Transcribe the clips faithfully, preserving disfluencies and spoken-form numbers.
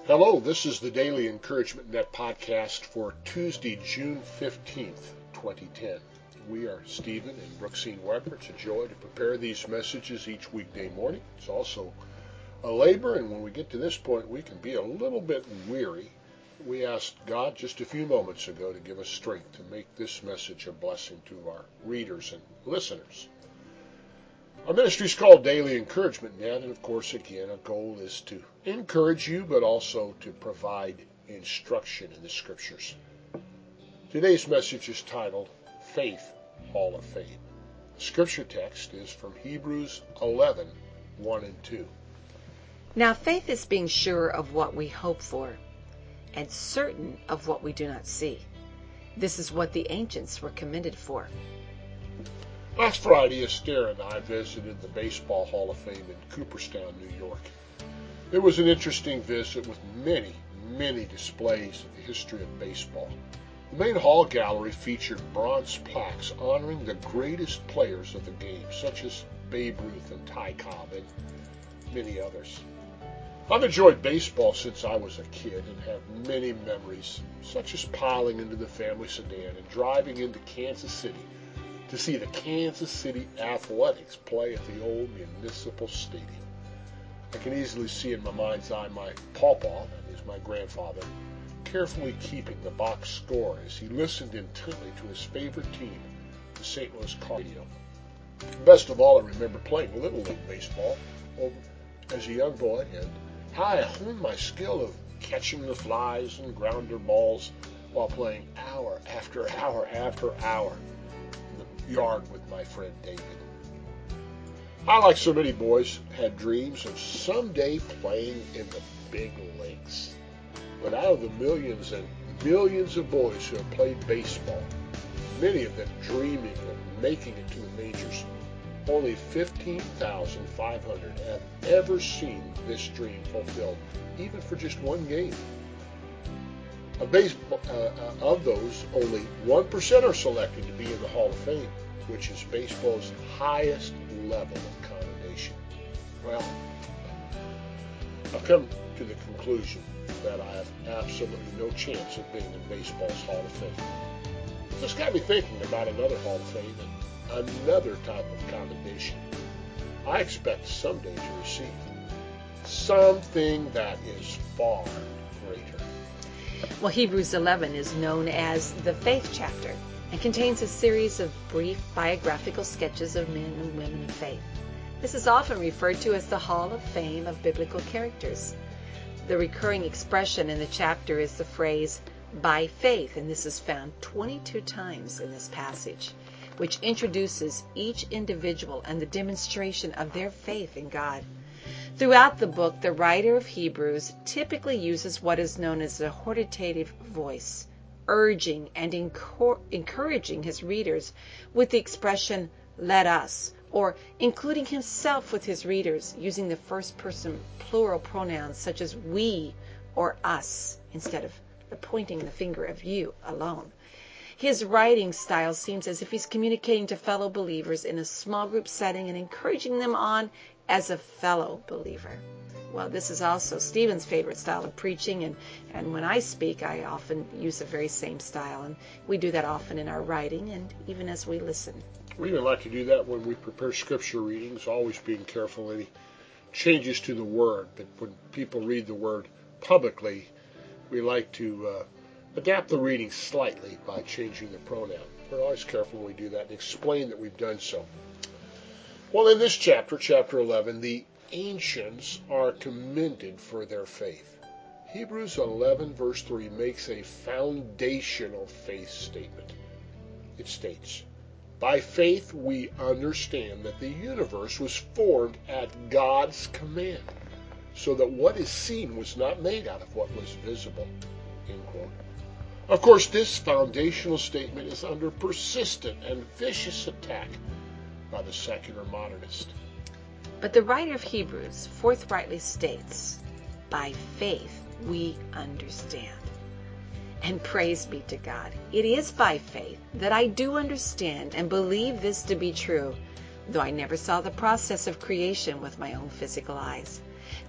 Hello, this is the Daily Encouragement Net podcast for Tuesday, June fifteenth, twenty ten. We are Stephen and Brooksine Weber. It's a joy to prepare these messages each weekday morning. It's also a labor, and when we get to this point, we can be a little bit weary. We asked God just a few moments ago to give us strength to make this message a blessing to our readers and listeners. Our ministry is called Daily Encouragement Net, and of course, again, our goal is to encourage you, but also to provide instruction in the Scriptures. Today's message is titled Faith Hall of Fame. The Scripture text is from Hebrews eleven, one and two. Now faith is being sure of what we hope for, and certain of what we do not see. This is what the ancients were commended for. Last Friday, Esther and I visited the Baseball Hall of Fame in Cooperstown, New York. It was an interesting visit with many, many displays of the history of baseball. The main hall gallery featured bronze plaques honoring the greatest players of the game, such as Babe Ruth and Ty Cobb and many others. I've enjoyed baseball since I was a kid and have many memories, such as piling into the family sedan and driving into Kansas City to see the Kansas City Athletics play at the old Municipal Stadium. I can easily see in my mind's eye my pawpaw, that is my grandfather, carefully keeping the box score as he listened intently to his favorite team, the Saint Louis Cardinals. Best of all, I remember playing Little League baseball as a young boy and how I honed my skill of catching the flies and grounder balls while playing hour after hour after hour in the yard with my friend David. I, like so many boys, had dreams of someday playing in the big leagues. But out of the millions and millions of boys who have played baseball, many of them dreaming of making it to the majors, only fifteen thousand five hundred have ever seen this dream fulfilled, even for just one game. Of, baseball, uh, of those, only one percent are selected to be in the Hall of Fame, which is baseball's highest level of commendation. Well, I've come to the conclusion that I have absolutely no chance of being in baseball's Hall of Fame. This got me thinking about another Hall of Fame and another type of commendation I expect someday to receive. Something that is far greater. Well, Hebrews eleven is known as the Faith chapter and contains a series of brief biographical sketches of men and women of faith. This is often referred to as the Hall of Fame of biblical characters. The recurring expression in the chapter is the phrase, by faith, and this is found twenty-two times in this passage, which introduces each individual and the demonstration of their faith in God. Throughout the book, the writer of Hebrews typically uses what is known as a hortative voice, urging and encouraging his readers with the expression, let us, or including himself with his readers, using the first person plural pronouns such as we or us, instead of the pointing the finger of you alone. His writing style seems as if he's communicating to fellow believers in a small group setting and encouraging them on as a fellow believer. Well, this is also Stephen's favorite style of preaching, and, and when I speak, I often use the very same style, and we do that often in our writing and even as we listen. We even like to do that when we prepare scripture readings, always being careful any changes to the word. But when people read the word publicly, we like to uh, adapt the reading slightly by changing the pronoun. We're always careful when we do that and explain that we've done so. Well, in this chapter, chapter eleven, the ancients are commended for their faith. Hebrews eleven verse three makes a foundational faith statement. It states, by faith we understand that the universe was formed at God's command, so that what is seen was not made out of what was visible. End quote. Of course, this foundational statement is under persistent and vicious attack by the secular modernist. But the writer of Hebrews forthrightly states, by faith we understand. And praise be to God. It is by faith that I do understand and believe this to be true, though I never saw the process of creation with my own physical eyes.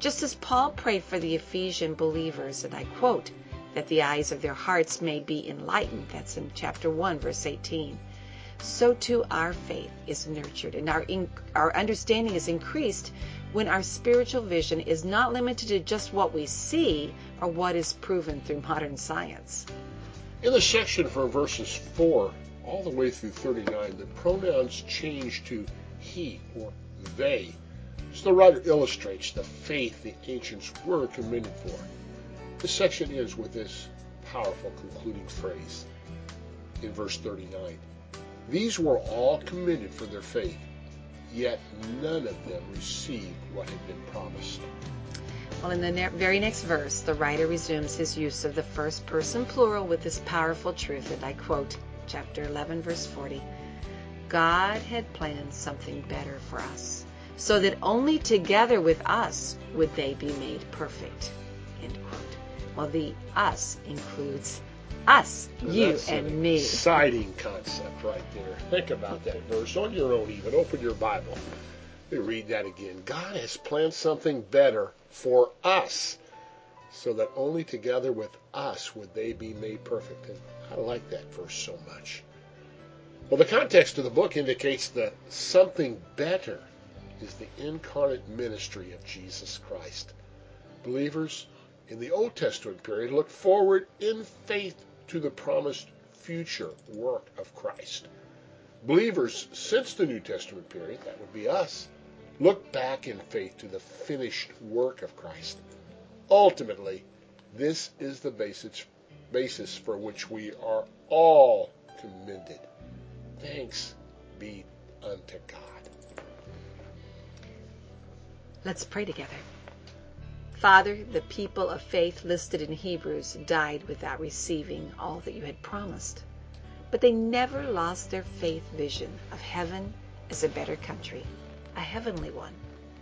Just as Paul prayed for the Ephesian believers, and I quote, that the eyes of their hearts may be enlightened, that's in chapter one, verse eighteen, so too our faith is nurtured and our, in, our understanding is increased when our spiritual vision is not limited to just what we see or what is proven through modern science. In the section from verses four all the way through thirty-nine, the pronouns change to he or they. So the writer illustrates the faith the ancients were commended for. This section ends with this powerful concluding phrase in verse thirty-nine. These were all commended for their faith, yet none of them received what had been promised. Well, in the ne- very next verse, the writer resumes his use of the first person plural with this powerful truth, and I quote, chapter eleven, verse forty, God had planned something better for us, so that only together with us would they be made perfect, end quote. Well, the us includes us, Now, you that's and an me. Exciting concept right there. Think about that verse on your own even. Open your Bible. Let me read that again. God has planned something better for us, so that only together with us would they be made perfect. And I like that verse so much. Well, the context of the book indicates that something better is the incarnate ministry of Jesus Christ. Believers in the Old Testament period looked forward in faith to the promised future work of Christ. Believers since the New Testament period, that would be us, look back in faith to the finished work of Christ. Ultimately, this is the basis, basis for which we are all commended. Thanks be unto God. Let's pray together. Father, the people of faith listed in Hebrews died without receiving all that you had promised, but they never lost their faith vision of heaven as a better country, a heavenly one.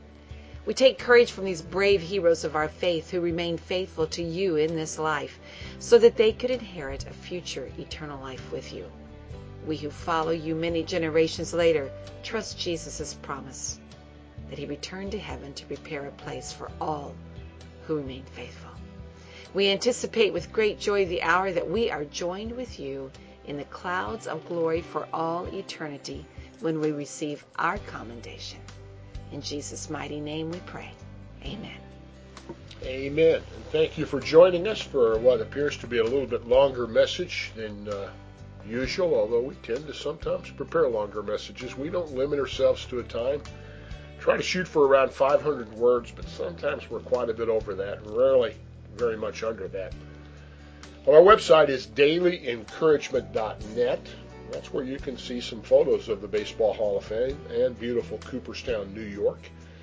We take courage from these brave heroes of our faith who remained faithful to you in this life so that they could inherit a future eternal life with you. We who follow you many generations later trust Jesus' promise that he returned to heaven to prepare a place for all who remain faithful. We anticipate with great joy the hour that we are joined with you in the clouds of glory for all eternity when we receive our commendation. In Jesus' mighty name we pray. Amen. Amen. And thank you for joining us for what appears to be a little bit longer message than uh, usual, although we tend to sometimes prepare longer messages. We don't limit ourselves to a time. Try to shoot for around five hundred words, but sometimes we're quite a bit over that, and rarely very much under that. Well, our website is daily encouragement dot net. That's where you can see some photos of the Baseball Hall of Fame and beautiful Cooperstown, New York.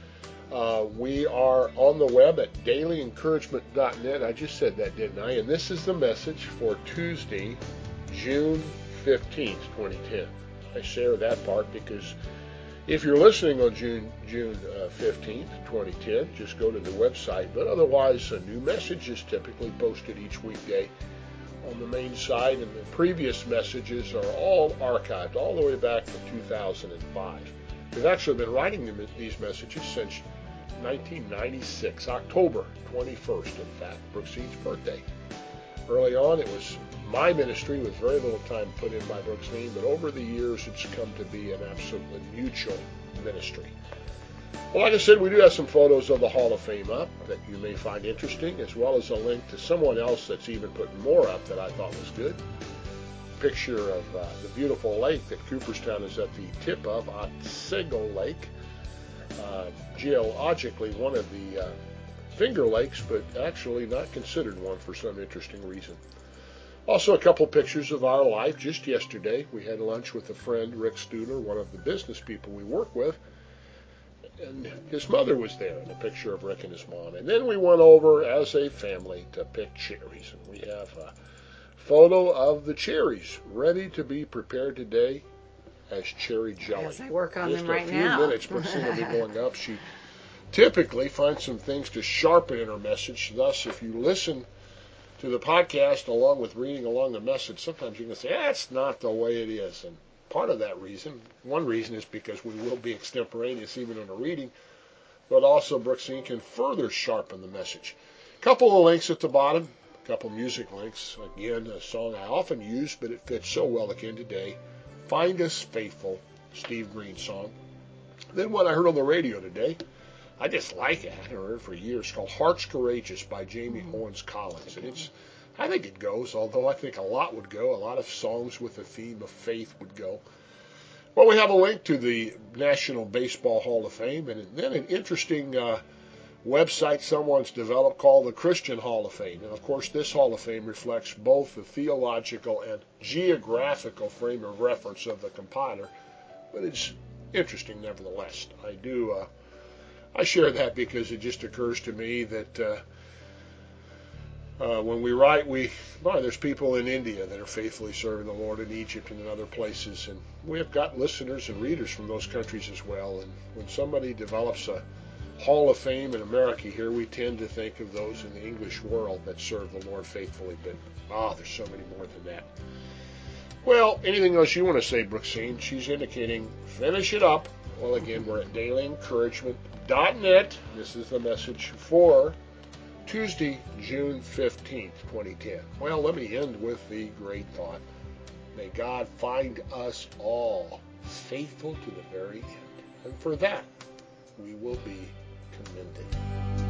Uh, we are on the web at daily encouragement dot net. I just said that, didn't I? And this is the message for Tuesday, June fifteenth, twenty ten. I share that part because if you're listening on June June uh, fifteenth, twenty ten, just go to the website. But otherwise, a new message is typically posted each weekday on the main site, and the previous messages are all archived all the way back to two thousand five. We've actually been writing them, these messages since nineteen ninety-six, October twenty-first, in fact, Brooks Eads' birthday. Early on, it was my ministry with very little time put in by Brooks Dean, but over the years, it's come to be an absolutely mutual ministry. Well, like I said, we do have some photos of the Hall of Fame up that you may find interesting, as well as a link to someone else that's even putting more up that I thought was good. Picture of uh, the beautiful lake that Cooperstown is at the tip of, Otsego Lake. Uh, geologically, one of the uh, Finger Lakes, but actually not considered one for some interesting reason. Also, a couple pictures of our life. Just yesterday, we had lunch with a friend, Rick Studer, one of the business people we work with, and his mother was there in a picture of Rick and his mom. And then we went over as a family to pick cherries, and we have a photo of the cherries ready to be prepared today as cherry jelly. As I work on Just them right a few now. minutes, Brooksine will be going up. She typically finds some things to sharpen in her message. Thus, if you listen to the podcast along with reading along the message, sometimes you can say, that's not the way it is. And part of that reason, one reason is because we will be extemporaneous even in a reading, but also Brooksine can further sharpen the message. A couple of links at the bottom, a couple music links. Again, a song I often use, but it fits so well again today. Find Us Faithful, Steve Green song. Then what I heard on the radio today, I just like it. I haven't heard it for years. It's called Hearts Courageous by Jamie Owens Collins. And it's, I think it goes, although I think a lot would go. A lot of songs with the theme of faith would go. Well, we have a link to the National Baseball Hall of Fame, and then an interesting uh, website someone's developed called the Christian Hall of Fame. And of course, this Hall of Fame reflects both the theological and geographical frame of reference of the compiler, but it's interesting nevertheless. I do, uh, I share that because it just occurs to me that uh, uh, when we write, we, boy, there's people in India that are faithfully serving the Lord, in Egypt and in other places, and we have got listeners and readers from those countries as well. And when somebody develops a Hall of Fame in America here, we tend to think of those in the English world that serve the Lord faithfully, but ah, there's so many more than that. Well, anything else you want to say, Brooksine? She's indicating finish it up. Well, again, we're at daily encouragement dot net. This is the message for Tuesday, June fifteenth, twenty ten. Well, let me end with the great thought. May God find us all faithful to the very end. And for that, we will be commended.